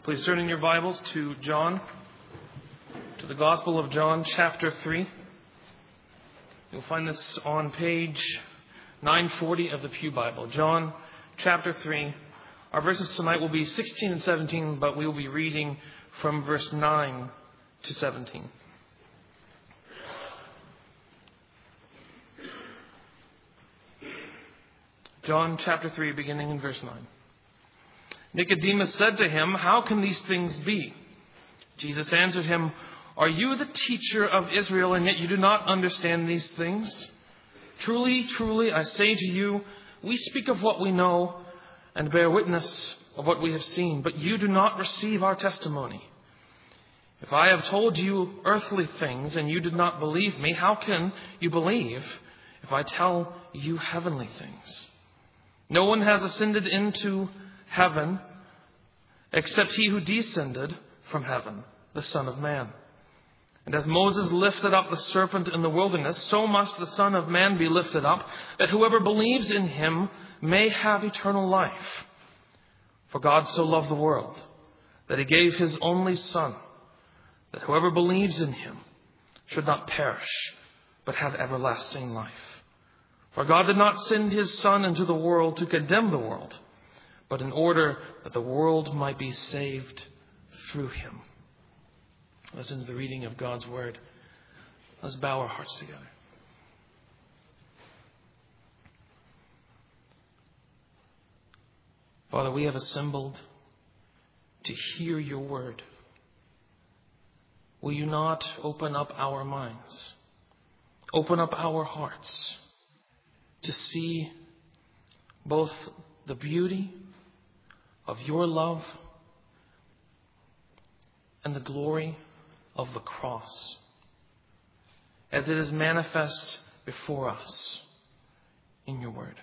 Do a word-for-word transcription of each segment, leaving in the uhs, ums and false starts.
Please turn in your Bibles to John, to the Gospel of John, chapter three. You'll find this on page nine forty of the Pew Bible. John, chapter three. Our verses tonight will be sixteen and seventeen, but we will be reading from verse nine to seventeen. John, chapter three, beginning in verse nine. Nicodemus said to him, "How can these things be?" Jesus answered him, "Are you the teacher of Israel, and yet you do not understand these things? Truly, truly, I say to you, we speak of what we know and bear witness of what we have seen, but you do not receive our testimony. If I have told you earthly things and you did not believe me, how can you believe if I tell you heavenly things? No one has ascended into heaven except he who descended from heaven, the Son of Man. And as Moses lifted up the serpent in the wilderness, so must the Son of Man be lifted up, that whoever believes in him may have eternal life. For God so loved the world that he gave his only Son, that whoever believes in him should not perish, but have everlasting life. For God did not send his Son into the world to condemn the world, but in order that the world might be saved through him." Listen to the reading of God's word. Let's bow our hearts together. Father, we have assembled to hear your word. Will you not open up our minds, open up our hearts to see both the beauty of your love and the glory of the cross as it is manifest before us in your word.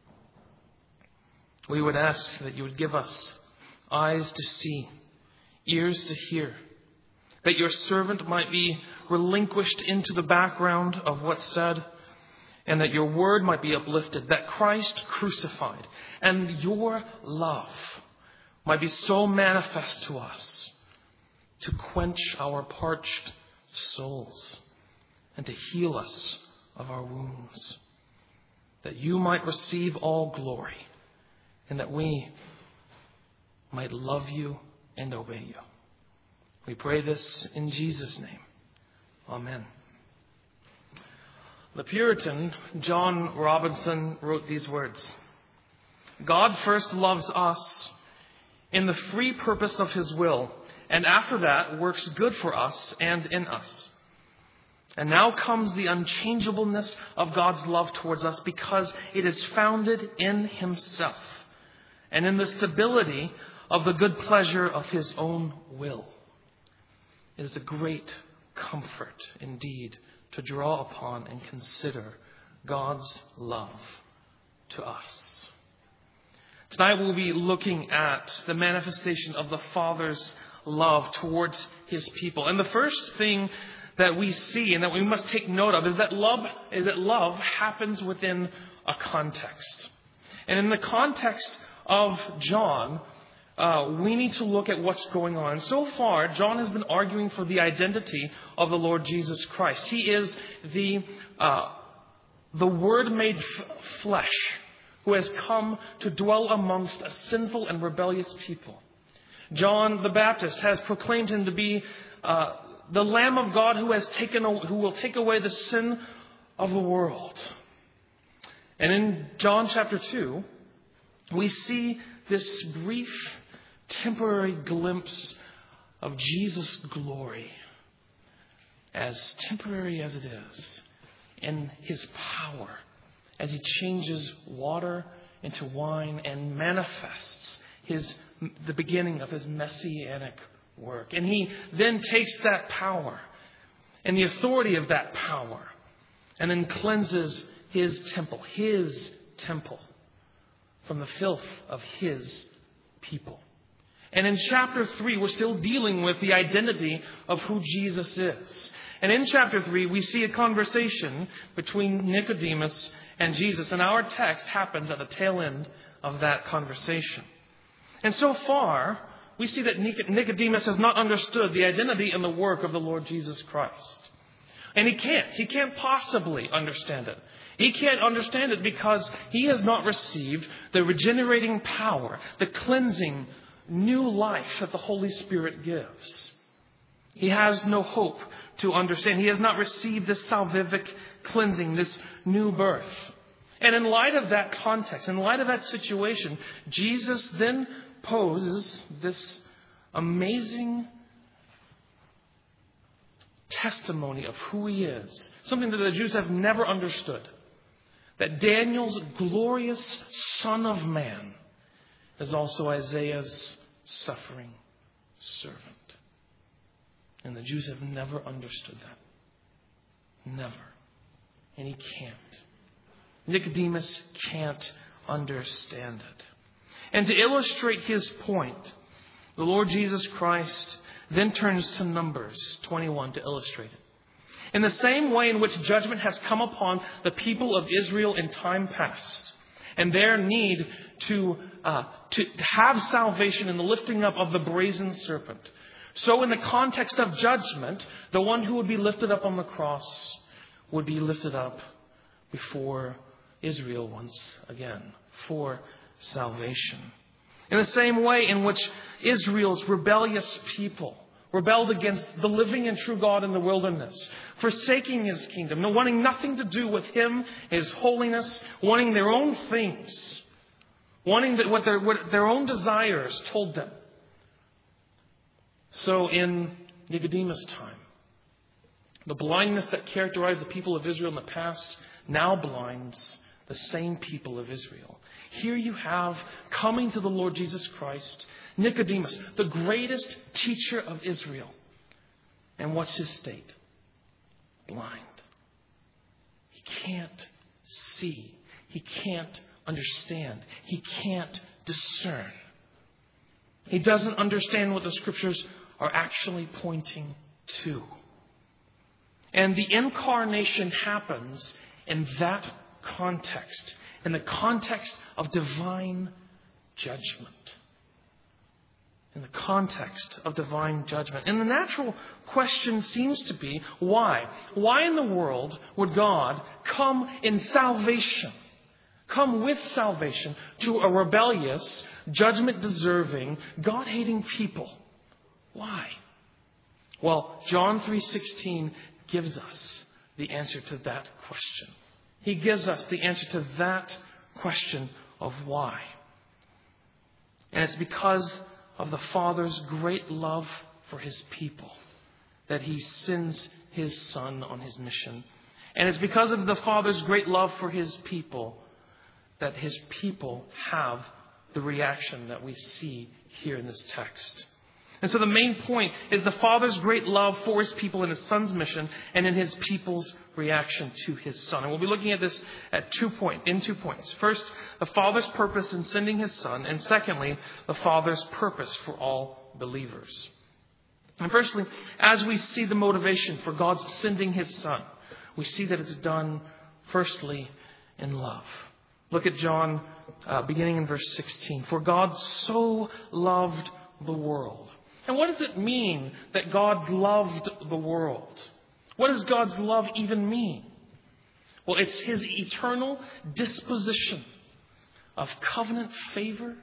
We would ask that you would give us eyes to see, ears to hear, that your servant might be relinquished into the background of what's said, and that your word might be uplifted, that Christ crucified and your love might be so manifest to us to quench our parched souls and to heal us of our wounds, that you might receive all glory and that we might love you and obey you. We pray this in Jesus' name. Amen. The Puritan John Robinson wrote these words: "God first loves us in the free purpose of his will, and after that works good for us and in us. And now comes the unchangeableness of God's love towards us because it is founded in himself and in the stability of the good pleasure of his own will. It is a great comfort indeed to draw upon and consider God's love to us." Tonight we'll be looking at the manifestation of the Father's love towards his people. And the first thing that we see and that we must take note of is that love is that love happens within a context. And in the context of John, Uh, we need to look at what's going on. So far, John has been arguing for the identity of the Lord Jesus Christ. He is the uh, the Word made f- flesh who has come to dwell amongst a sinful and rebellious people. John the Baptist has proclaimed him to be uh, the Lamb of God who has taken who will take away the sin of the world. And in John chapter two, we see this brief, temporary glimpse of Jesus' glory, as temporary as it is, in his power as he changes water into wine and manifests his the beginning of his messianic work. And he then takes that power and the authority of that power and then cleanses his temple, his temple, from the filth of his people. And in chapter three, we're still dealing with the identity of who Jesus is. And in chapter three, we see a conversation between Nicodemus and Jesus. And our text happens at the tail end of that conversation. And so far, we see that Nicodemus has not understood the identity and the work of the Lord Jesus Christ. And he can't. He can't possibly understand it. He can't understand it because he has not received the regenerating power, the cleansing new life that the Holy Spirit gives. He has no hope to understand. He has not received this salvific cleansing, this new birth. And in light of that context, in light of that situation, Jesus then poses this amazing testimony of who he is. Something that the Jews have never understood. That Daniel's glorious Son of Man is also Isaiah's suffering servant. And the Jews have never understood that. Never. And he can't. Nicodemus can't understand it. And to illustrate his point, the Lord Jesus Christ then turns to Numbers twenty-one to illustrate it. In the same way in which judgment has come upon the people of Israel in time past, and their need to, uh, to have salvation in the lifting up of the brazen serpent, so in the context of judgment, the one who would be lifted up on the cross would be lifted up before Israel once again for salvation. In the same way in which Israel's rebellious people rebelled against the living and true God in the wilderness, forsaking his kingdom, wanting nothing to do with him, his holiness, wanting their own things, wanting what their, what their own desires told them. So in Nicodemus' time, the blindness that characterized the people of Israel in the past now blinds the same people of Israel. Here you have, coming to the Lord Jesus Christ, Nicodemus, the greatest teacher of Israel. And what's his state? Blind. He can't see. He can't understand. He can't discern. He doesn't understand what the Scriptures are actually pointing to. And the incarnation happens in that context, in the context of divine judgment. In the context of divine judgment. And the natural question seems to be, why? Why in the world would God come in salvation, come with salvation to a rebellious, judgment-deserving, God-hating people? Why? Well, John three sixteen gives us the answer to that question. He gives us the answer to that question of why. And it's because of the Father's great love for his people that he sends his Son on his mission. And it's because of the Father's great love for his people that his people have the reaction that we see here in this text. And so the main point is the Father's great love for his people in his Son's mission and in his people's reaction to his Son. And we'll be looking at this at two point, in two points. First, the Father's purpose in sending his Son. And secondly, the Father's purpose for all believers. And firstly, as we see the motivation for God's sending his Son, we see that it's done firstly in love. Look at John uh, beginning in verse sixteen. For God so loved the world. And what does it mean that God loved the world? What does God's love even mean? Well, it's his eternal disposition of covenant favor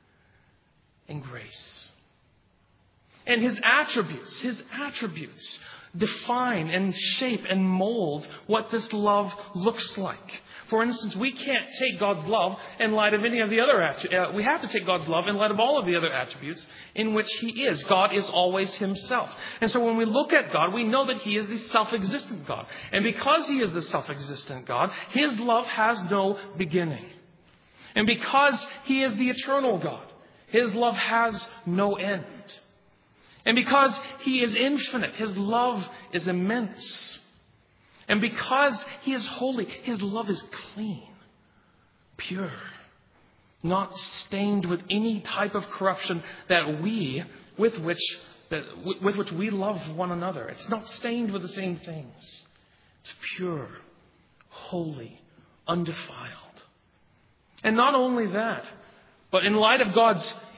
and grace. And his attributes, his attributes define and shape and mold what this love looks like. For instance, we can't take God's love in light of any of the other attributes. Uh, we have to take God's love in light of all of the other attributes in which he is. God is always himself. And so when we look at God, we know that he is the self-existent God. And because he is the self-existent God, his love has no beginning. And because he is the eternal God, his love has no end. And because he is infinite, his love is immense. And because he is holy, his love is clean, pure, not stained with any type of corruption that we, with which, that, with which we love one another. It's not stained with the same things. It's pure, holy, undefiled. And not only that, but in light of God's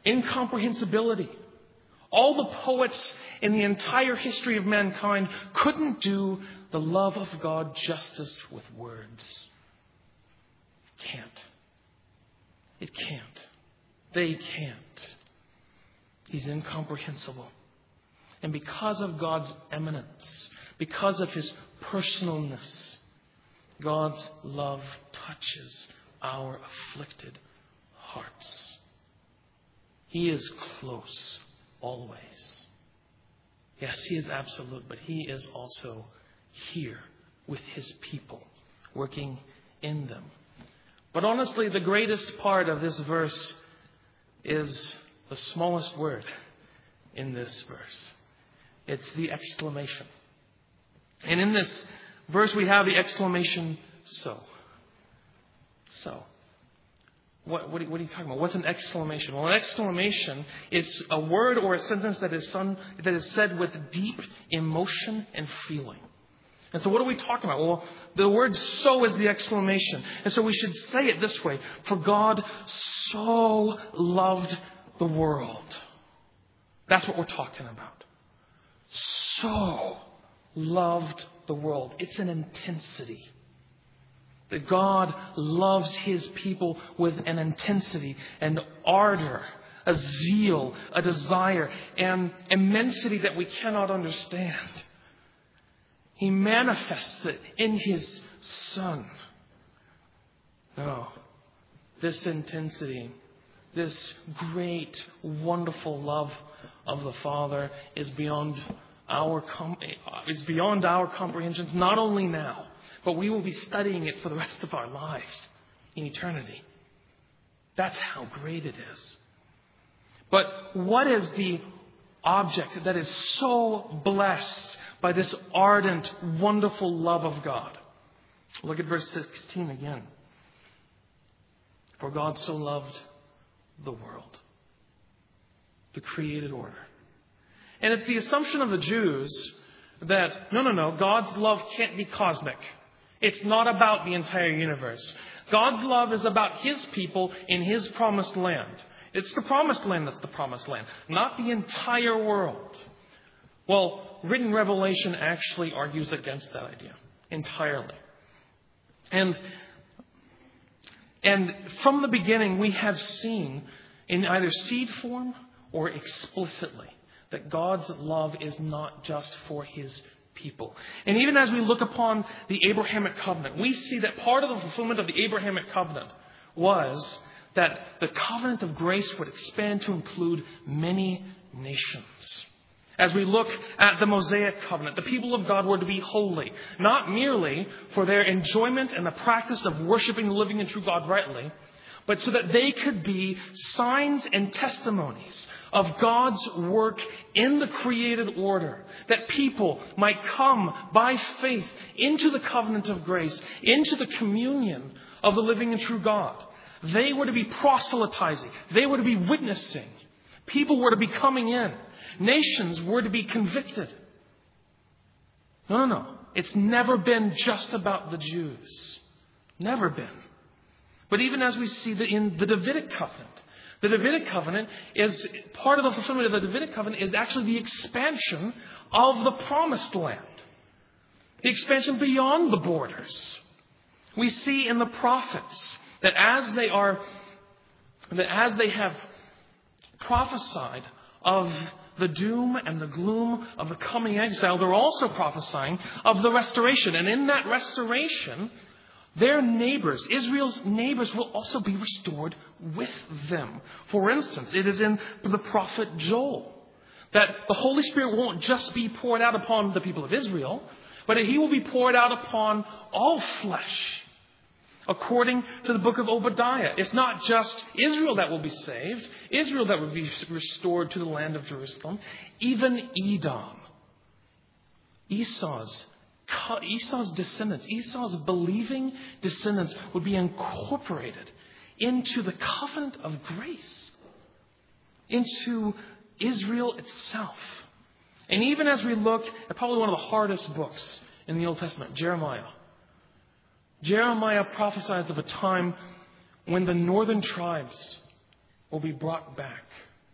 incomprehensibility. All the poets in the entire history of mankind couldn't do the love of God justice with words. It can't. It can't. They can't. He's incomprehensible. And because of God's eminence, because of His personalness, God's love touches our afflicted hearts. He is close always. Yes, He is absolute, but He is also here with His people, working in them. But honestly, the greatest part of this verse is the smallest word in this verse. It's the exclamation. And in this verse we have the exclamation, so. So. What, what, what are you talking about? What's an exclamation? Well, an exclamation is a word or a sentence that is, son, that is said with deep emotion and feeling. And so what are we talking about? Well, the word so is the exclamation. And so we should say it this way. For God so loved the world. That's what we're talking about. So loved the world. It's an intensity. That God loves His people with an intensity, an ardor, a zeal, a desire, and immensity that we cannot understand. He manifests it in His Son. No, this intensity, this great, wonderful love of the Father is beyond our com- is beyond our comprehensions. Not only now, but we will be studying it for the rest of our lives in eternity. That's how great it is. But what is the object that is so blessed by this ardent, wonderful love of God? Look at verse sixteen again. For God so loved the world, the created order. And it's the assumption of the Jews that, no, no, no, God's love can't be cosmic. It's not about the entire universe. God's love is about His people in His promised land. It's the promised land that's the promised land, not the entire world. Well, written revelation actually argues against that idea entirely. And, and from the beginning, we have seen in either seed form or explicitly that God's love is not just for His people. And even as we look upon the Abrahamic covenant, we see that part of the fulfillment of the Abrahamic covenant was that the covenant of grace would expand to include many nations. As we look at the Mosaic covenant, the people of God were to be holy, not merely for their enjoyment and the practice of worshiping the living and true God rightly, but so that they could be signs and testimonies of God's work in the created order, that people might come by faith into the covenant of grace, into the communion of the living and true God. They were to be proselytizing. They were to be witnessing. People were to be coming in. Nations were to be convicted. No, no, no. It's never been just about the Jews. Never been. But even as we see that in the Davidic covenant, the Davidic covenant is part of the fulfillment of the Davidic covenant is actually the expansion of the promised land. The expansion beyond the borders. We see in the prophets that as they are, that as they have prophesied of the doom and the gloom of the coming exile, they're also prophesying of the restoration. And in that restoration, their neighbors, Israel's neighbors, will also be restored with them. For instance, it is in the prophet Joel that the Holy Spirit won't just be poured out upon the people of Israel, but He will be poured out upon all flesh. According to the book of Obadiah, it's not just Israel that will be saved, Israel that will be restored to the land of Jerusalem, even Edom, Esau's Esau's descendants, Esau's believing descendants would be incorporated into the covenant of grace, into Israel itself. And even as we look at probably one of the hardest books in the Old Testament, Jeremiah, Jeremiah prophesies of a time when the northern tribes will be brought back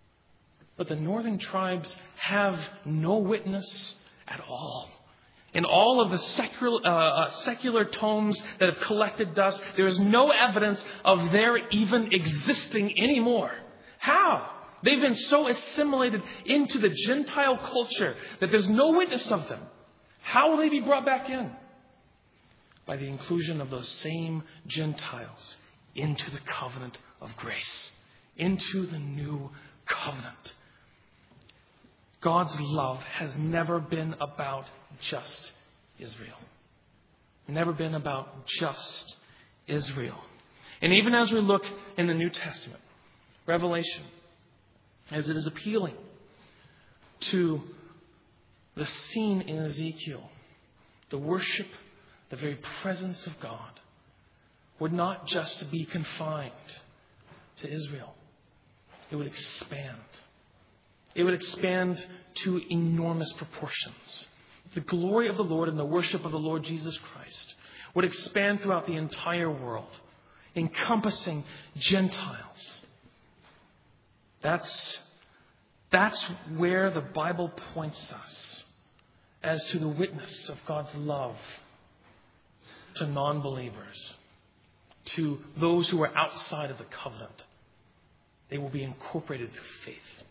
But the northern tribes have no witness at all. In all of the secular, uh, uh, secular tomes that have collected dust, there is no evidence of their even existing anymore. How? They've been so assimilated into the Gentile culture that there's no witness of them. How will they be brought back in? By the inclusion of those same Gentiles into the covenant of grace, into the new covenant. God's love has never been about just Israel. Never been about just Israel. And even as we look in the New Testament, Revelation, as it is appealing to the scene in Ezekiel, the worship, the very presence of God would not just be confined to Israel. It would expand. It would expand to enormous proportions. The glory of the Lord and the worship of the Lord Jesus Christ would expand throughout the entire world, encompassing Gentiles. That's, that's where the Bible points us as to the witness of God's love to non-believers, to those who are outside of the covenant. They will be incorporated through faith.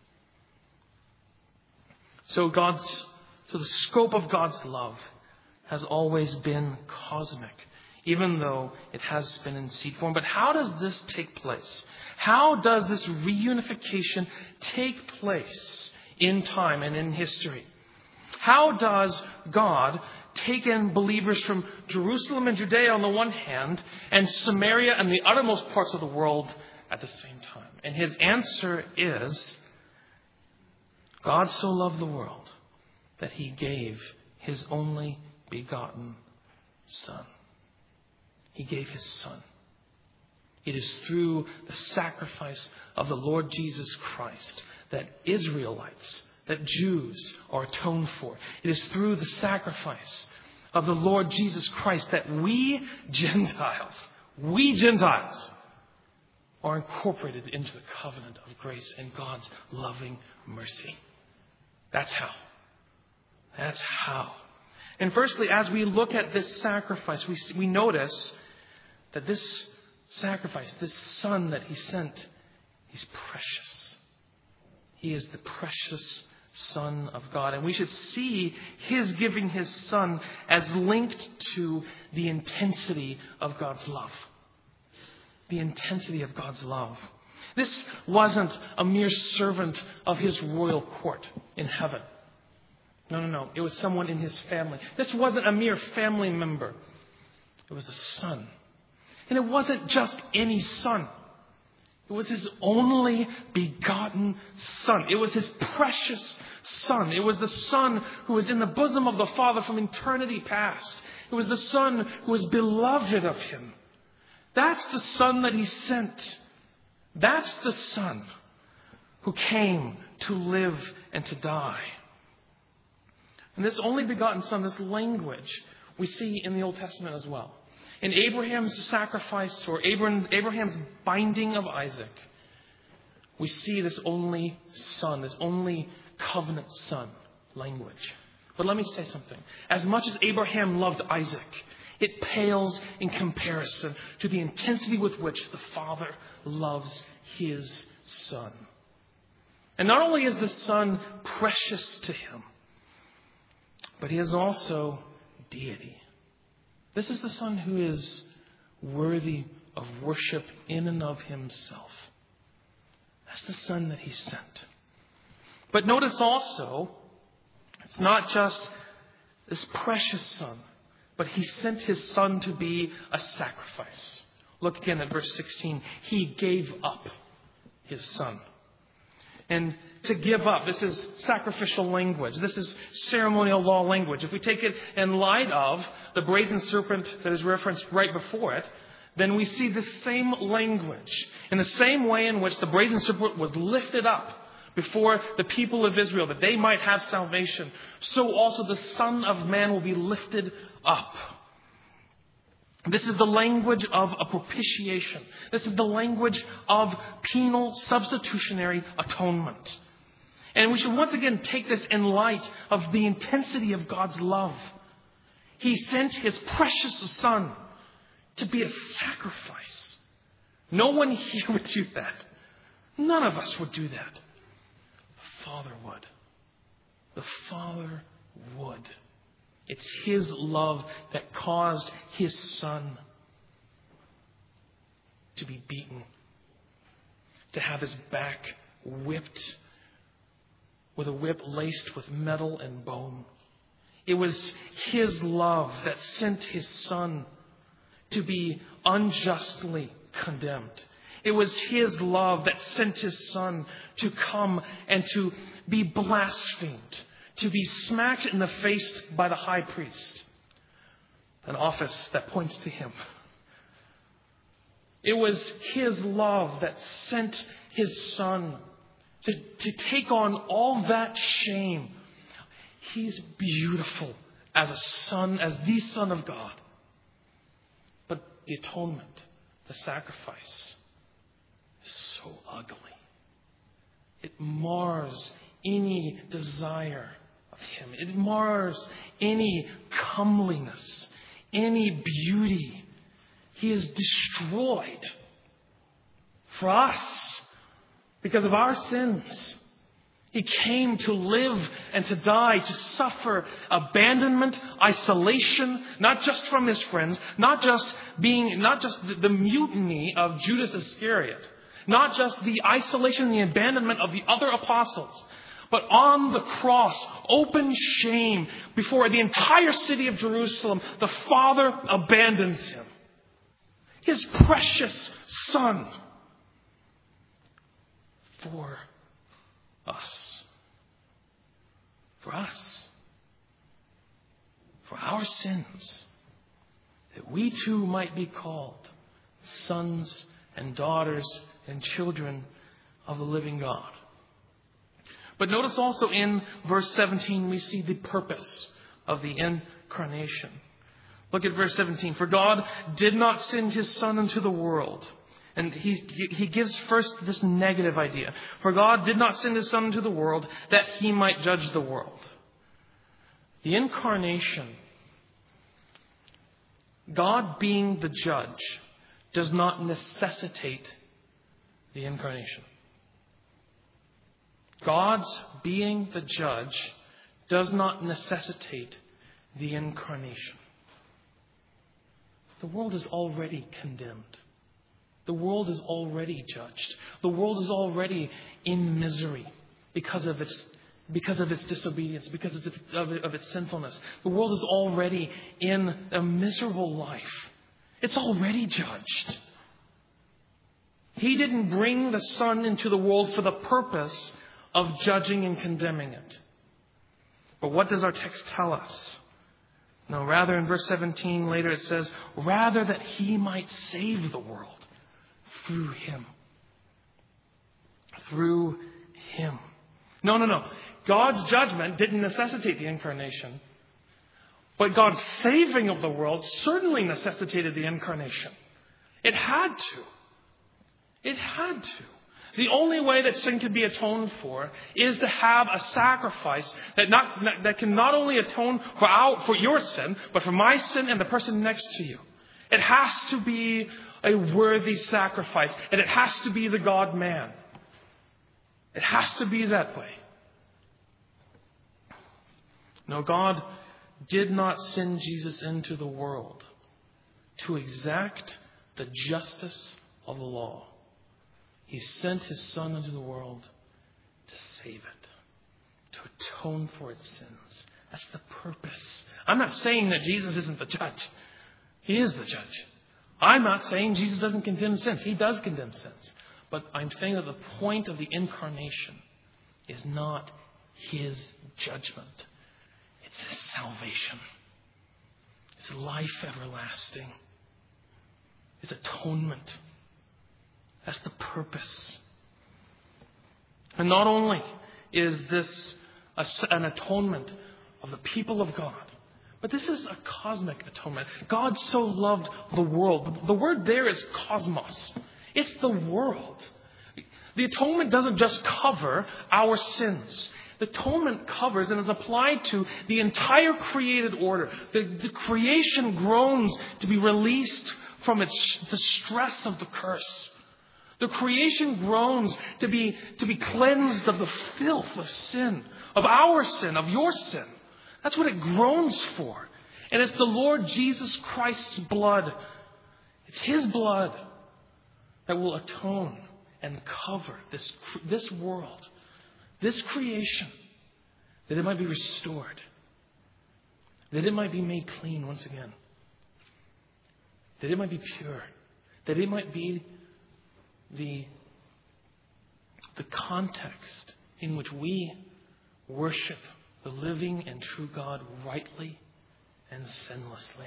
So God's, so the scope of God's love has always been cosmic, even though it has been in seed form. But how does this take place? How does this reunification take place in time and in history? How does God take in believers from Jerusalem and Judea on the one hand, and Samaria and the uttermost parts of the world at the same time? And his answer is, God so loved the world that he gave his only begotten Son. He gave his Son. It is through the sacrifice of the Lord Jesus Christ that Israelites, that Jews are atoned for. It is through the sacrifice of the Lord Jesus Christ that we Gentiles, we Gentiles, are incorporated into the covenant of grace and God's loving mercy. That's how. That's how. And firstly, as we look at this sacrifice, we, we notice that this sacrifice, this Son that he sent, he's precious. He is the precious Son of God. And we should see his giving his Son as linked to the intensity of God's love. The intensity of God's love. This wasn't a mere servant of his royal court in heaven. No, no, no. It was someone in his family. This wasn't a mere family member. It was a son. And it wasn't just any son. It was his only begotten Son. It was his precious Son. It was the Son who was in the bosom of the Father from eternity past. It was the Son who was beloved of him. That's the Son that he sent. That's the Son who came to live and to die. And this only begotten Son, this language, we see in the Old Testament as well. In Abraham's sacrifice or Abraham's binding of Isaac, we see this only Son, this only covenant Son language. But let me say something. As much as Abraham loved Isaac, it pales in comparison to the intensity with which the Father loves his Son. And not only is the Son precious to him, but he is also deity. This is the Son who is worthy of worship in and of himself. That's the Son that he sent. But notice also, it's not just this precious Son, but he sent his Son to be a sacrifice. Look again at verse sixteen. He gave up his Son. And to give up, this is sacrificial language. This is ceremonial law language. If we take it in light of the brazen serpent that is referenced right before it, then we see the same language. In the same way in which the brazen serpent was lifted up before the people of Israel, that they might have salvation, so also the Son of Man will be lifted up. This is the language of a propitiation. This is the language of penal substitutionary atonement. And we should once again take this in light of the intensity of God's love. He sent His precious Son to be a sacrifice. No one here would do that. None of us would do that. The Father would. The Father would. It's His love that caused His Son to be beaten, to have His back whipped with a whip laced with metal and bone. It was His love that sent His Son to be unjustly condemned. It was His love that sent His Son to come and to be blasphemed, to be smacked in the face by the high priest, an office that points to Him. It was His love that sent His Son to, to take on all that shame. He's beautiful as a son, as the Son of God. But the atonement, the sacrifice, is so ugly. It mars any desire of Him. It mars any comeliness, any beauty. He is destroyed for us because of our sins. He came to live and to die, to suffer abandonment, isolation, not just from His friends, not just being, not just the, the mutiny of Judas Iscariot, not just the isolation and the abandonment of the other apostles, but on the cross, open shame before the entire city of Jerusalem, the Father abandons Him. His precious Son for us. For us. For our sins. That we too might be called sons and daughters and children of the living God. But notice also in verse seventeen we see the purpose of the incarnation. Look at verse seventeen. For God did not send His Son into the world. And he, he gives first this negative idea. For God did not send His Son into the world that He might judge the world. The incarnation, God being the judge, does not necessitate the incarnation. God's being the judge does not necessitate the incarnation. The world is already condemned. The world is already judged. The world is already in misery because of its because of its disobedience, because of its, of, of its sinfulness. The world is already in a miserable life. It's already judged. He didn't bring the Son into the world for the purpose of judging and condemning it. But what does our text tell us? No, rather in verse seventeen later it says, rather that He might save the world. Through Him. Through Him. No, no, no. God's judgment didn't necessitate the incarnation. But God's saving of the world certainly necessitated the incarnation. It had to. It had to. The only way that sin can be atoned for is to have a sacrifice that not that can not only atone for our, for your sin, but for my sin and the person next to you. It has to be a worthy sacrifice. And it has to be the God-man. It has to be that way. No, God did not send Jesus into the world to exact the justice of the law. He sent His Son into the world to save it, to atone for its sins. That's the purpose. I'm not saying that Jesus isn't the judge. He is the judge. I'm not saying Jesus doesn't condemn sins. He does condemn sins. But I'm saying that the point of the incarnation is not His judgment. It's His salvation. It's life everlasting. It's atonement. That's the purpose. And not only is this a, an atonement of the people of God, but this is a cosmic atonement. God so loved the world. The word there is cosmos. It's the world. The atonement doesn't just cover our sins. The atonement covers and is applied to the entire created order. The, the creation groans to be released from its the stress of the curse. The creation groans to be, to be cleansed of the filth of sin, of our sin, of your sin. That's what it groans for. And it's the Lord Jesus Christ's blood. It's His blood that will atone and cover this, this world, this creation, that it might be restored, that it might be made clean once again, that it might be pure, that it might be the, the context in which we worship the living and true God rightly and sinlessly.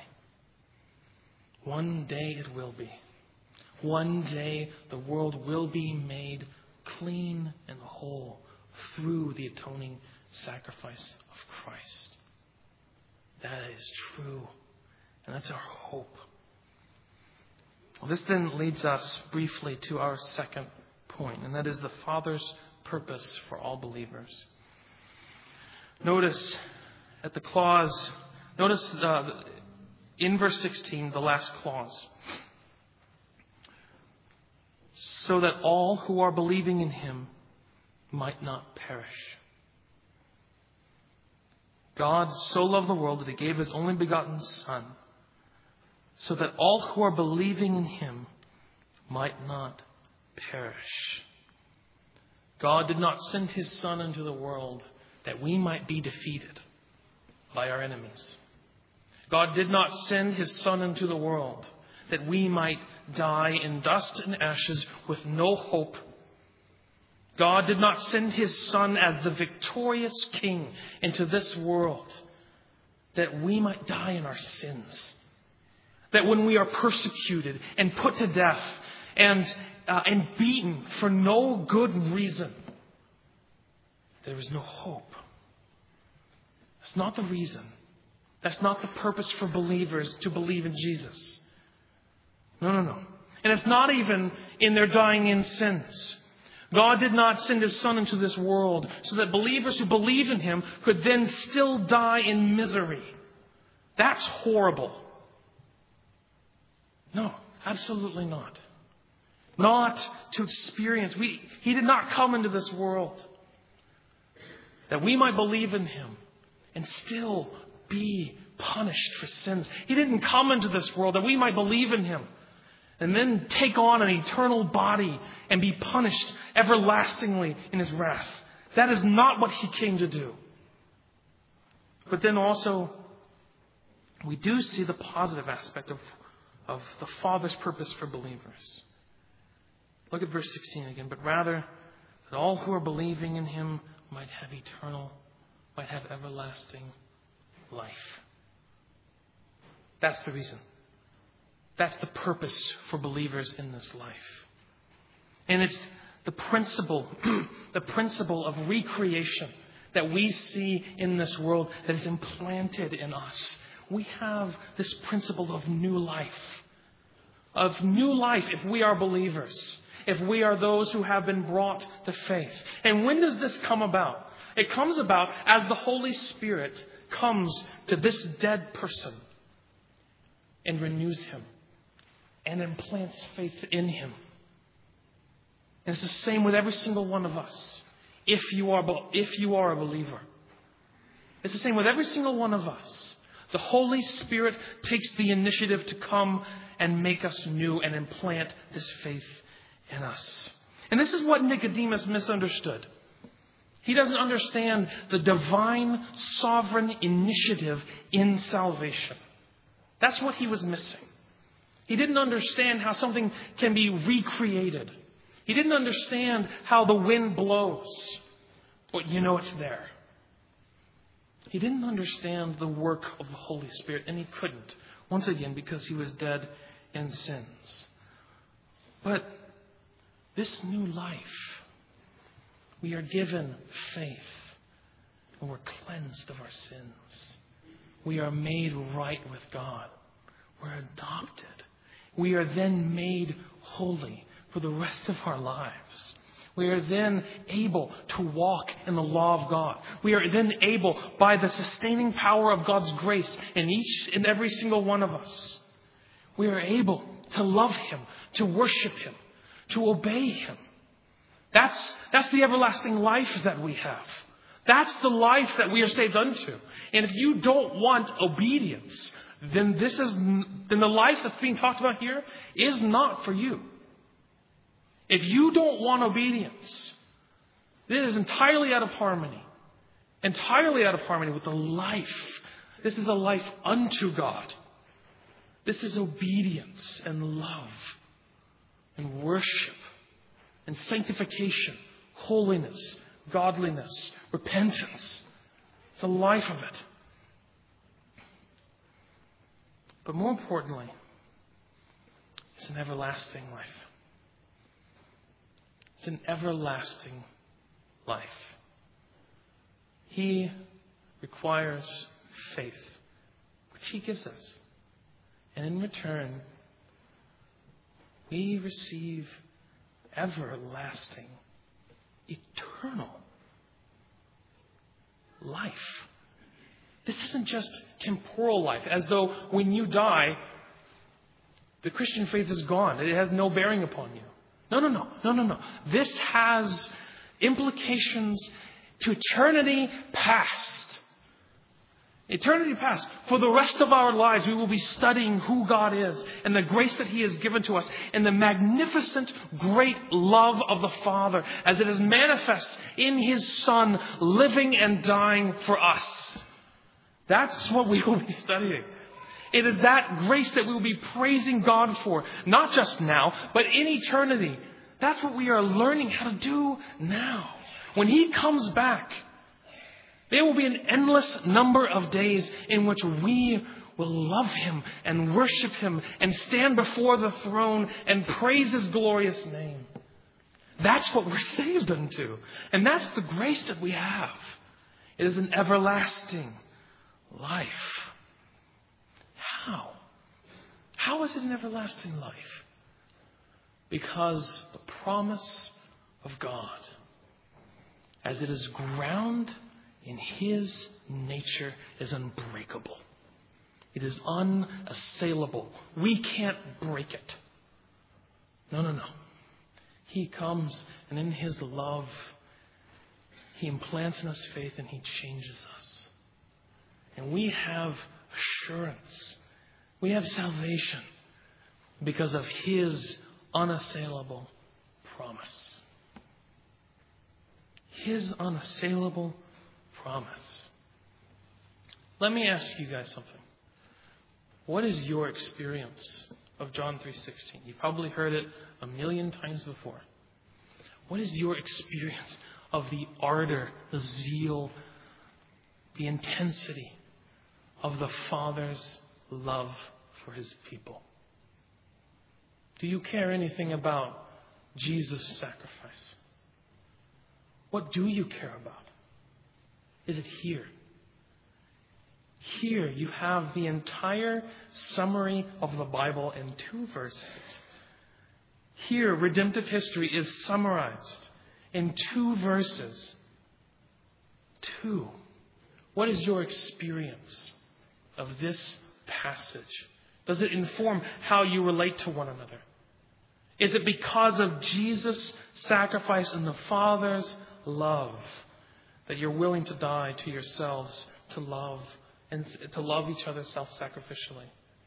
One day it will be. One day the world will be made clean and whole through the atoning sacrifice of Christ. That is true. And that's our hope. Well, this then leads us briefly to our second point, and that is the Father's purpose for all believers. Notice at the clause, notice uh, in verse sixteen, the last clause. So that all who are believing in Him might not perish. God so loved the world that He gave His only begotten Son, so that all who are believing in Him might not perish. God did not send His Son into the world that we might be defeated by our enemies. God did not send His Son into the world that we might die in dust and ashes with no hope. God did not send His Son as the victorious King into this world that we might die in our sins. That when we are persecuted and put to death and, uh, and beaten for no good reason, there is no hope. That's not the reason. That's not the purpose for believers to believe in Jesus. No, no, no. And it's not even in their dying in sins. God did not send His Son into this world so that believers who believe in Him could then still die in misery. That's horrible. No, absolutely not. Not to experience. We, he did not come into this world that we might believe in Him and still be punished for sins. He didn't come into this world that we might believe in Him and then take on an eternal body and be punished everlastingly in His wrath. That is not what He came to do. But then also, we do see the positive aspect of, of the Father's purpose for believers. Look at verse sixteen again. But rather, that all who are believing in Him might have eternal, might have everlasting life. That's the reason. That's the purpose for believers in this life. And it's the principle, the principle of recreation that we see in this world that is implanted in us. We have this principle of new life. Of new life if we are believers. If we are those who have been brought to faith. And when does this come about? It comes about as the Holy Spirit comes to this dead person and renews him and implants faith in him. And it's the same with every single one of us. If you are, if you are a believer. It's the same with every single one of us. The Holy Spirit takes the initiative to come and make us new and implant this faith in us. And this is what Nicodemus misunderstood. He doesn't understand the divine sovereign initiative in salvation. That's what he was missing. He didn't understand how something can be recreated. He didn't understand how the wind blows, but you know it's there. He didn't understand the work of the Holy Spirit, and he couldn't, once again, because he was dead in sins. But this new life, we are given faith, and we're cleansed of our sins. We are made right with God. We're adopted. We are then made holy for the rest of our lives. We are then able to walk in the law of God. We are then able, by the sustaining power of God's grace in each and every single one of us, we are able to love Him, to worship Him, to obey Him. That's, that's the everlasting life that we have. That's the life that we are saved unto. And if you don't want obedience, then this is then the life that's being talked about here is not for you. If you don't want obedience, this is entirely out of harmony. Entirely out of harmony with the life. This is a life unto God. This is obedience and love and worship and sanctification, holiness, godliness, repentance. It's a life of it. But more importantly, it's an everlasting life. It's an everlasting life. He requires faith, which He gives us. And in return, we receive everlasting, eternal life. This isn't just temporal life, as though when you die, the Christian faith is gone. It has no bearing upon you. No, no, no, no, no, no. This has implications to eternity past. Eternity past. For the rest of our lives, we will be studying who God is and the grace that He has given to us and the magnificent, great love of the Father as it is manifest in His Son living and dying for us. That's what we will be studying. It is that grace that we will be praising God for, not just now, but in eternity. That's what we are learning how to do now. When He comes back, there will be an endless number of days in which we will love Him and worship Him and stand before the throne and praise His glorious name. That's what we're saved unto. And that's the grace that we have. It is an everlasting life. How? How is it an everlasting life? Because the promise of God, as it is ground in His nature, is unbreakable. It is unassailable. We can't break it. No, no, no. He comes and in His love, He implants in us faith and He changes us. And we have assurance. We have salvation because of His unassailable promise. His unassailable promise. Let me ask you guys something. What is your experience of John three sixteen? You've probably heard it a million times before. What is your experience of the ardor, the zeal, the intensity of the Father's love for His people? Do you care anything about Jesus' sacrifice? What do you care about? Is it here? Here you have the entire summary of the Bible in two verses. Here, redemptive history is summarized in two verses. Two. What is your experience of this passage? Does it inform how you relate to one another? Is it because of Jesus' sacrifice and the Father's love that you're willing to die to yourselves to love and to love each other self-sacrificially?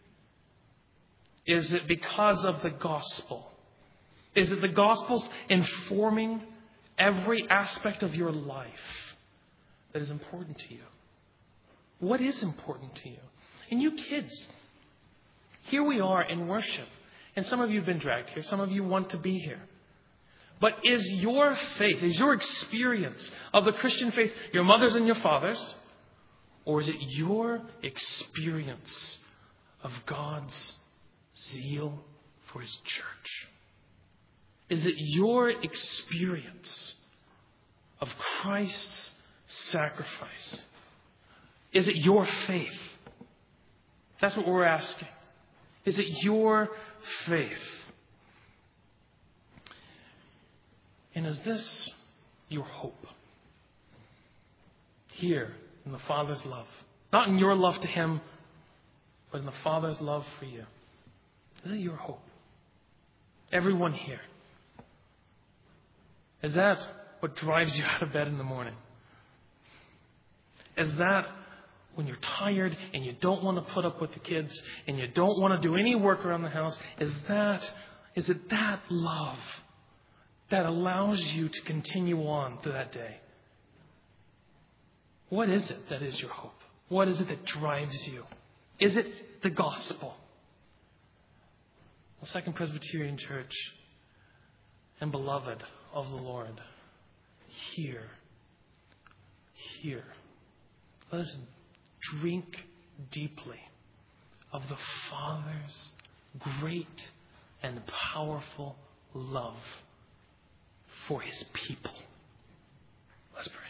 Is it because of the gospel? Is it the gospel's informing every aspect of your life that is important to you? What is important to you? And you kids, here we are in worship. And some of you have been dragged here. Some of you want to be here. But is your faith, is your experience of the Christian faith your mother's and your father's? Or is it your experience of God's zeal for His church? Is it your experience of Christ's sacrifice? Is it your faith? That's what we're asking. Is it your faith? And is this your hope? Here in the Father's love. Not in your love to Him, but in the Father's love for you. Is it your hope? Everyone here. Is that what drives you out of bed in the morning? Is that when you're tired and you don't want to put up with the kids and you don't want to do any work around the house? Is that, is it that love that allows you to continue on through that day? What is it that is your hope? What is it that drives you? Is it the gospel? The Second Presbyterian Church and beloved of the Lord, here, here, let us drink deeply of the Father's great and powerful love for His people. Let's pray.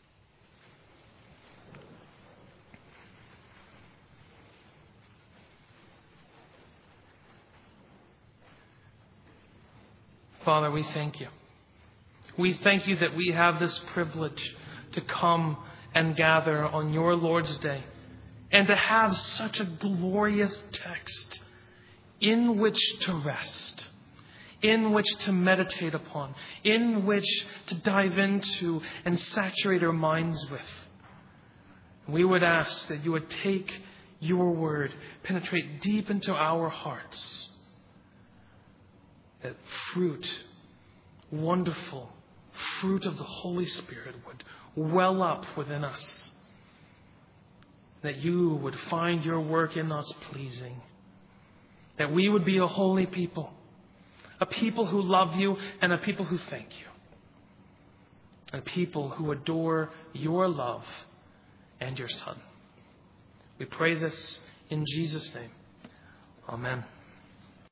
Father, we thank you. We thank you that we have this privilege to come and gather on your Lord's Day and to have such a glorious text in which to rest, in which to meditate upon, in which to dive into and saturate our minds with. We would ask that you would take your word, penetrate deep into our hearts, that fruit, wonderful fruit of the Holy Spirit would well up within us, that you would find your work in us pleasing, that we would be a holy people, a people who love you and a people who thank you, a people who adore your love and your Son. We pray this in Jesus' name. Amen.